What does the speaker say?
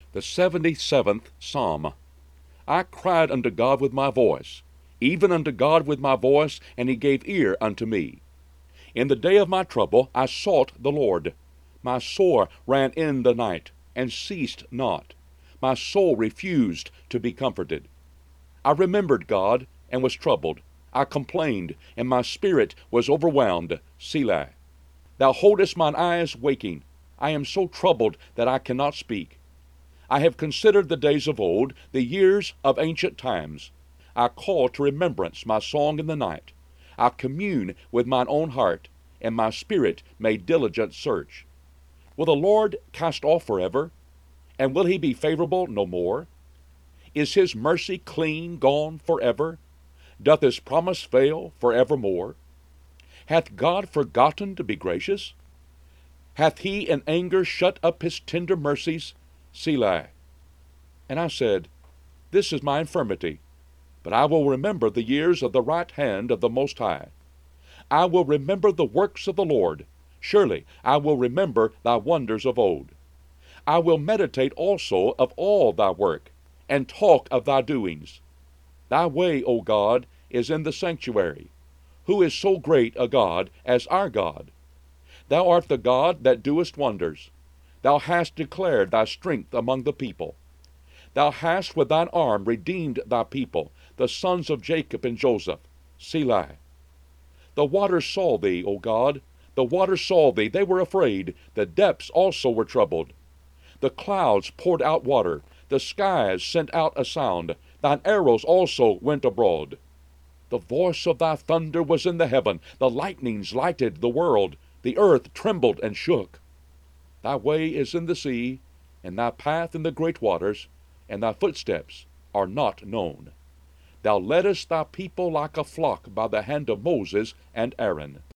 The 77th Psalm. I cried unto God with my voice, even unto God with my voice, and he gave ear unto me. In the day of my trouble I sought the Lord. My sore ran in the night, and ceased not. My soul refused to be comforted. I remembered God, and was troubled. I complained, and my spirit was overwhelmed. Selah. Thou holdest mine eyes waking. I am so troubled that I cannot speak. I have considered the days of old, the years of ancient times. I call to remembrance my song in the night. I commune with mine own heart, and my spirit made diligent search. Will the Lord cast off forever? And will he be favorable no more? Is his mercy clean gone forever? Doth his promise fail forevermore? Hath God forgotten to be gracious? Hath he in anger shut up his tender mercies? Selah. And I said, This is my infirmity, but I will remember the years of the right hand of the Most High. I will remember the works of the Lord. Surely I will remember thy wonders of old. I will meditate also of all thy work, and talk of thy doings. Thy way, O God, is in the sanctuary. Who is so great a God as our God? Thou art the God that doest wonders. Thou hast declared thy strength among the people. Thou hast with thine arm redeemed thy people, the sons of Jacob and Joseph. Selah. The waters saw thee, O God. The waters saw thee, they were afraid. The depths also were troubled. The clouds poured out water. The skies sent out a sound. Thine arrows also went abroad. The voice of thy thunder was in the heaven. The lightnings lighted the world. The earth trembled and shook. Thy way is in the sea, and thy path in the great waters, and thy footsteps are not known. Thou leddest thy people like a flock by the hand of Moses and Aaron.